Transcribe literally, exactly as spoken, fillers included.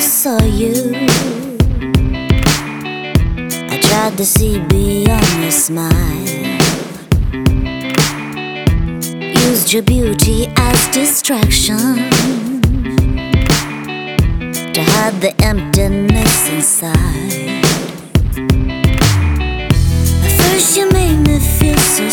saw you, I tried to see beyond your smile. Used your beauty as distraction to hide the emptiness inside. At first you made me feel so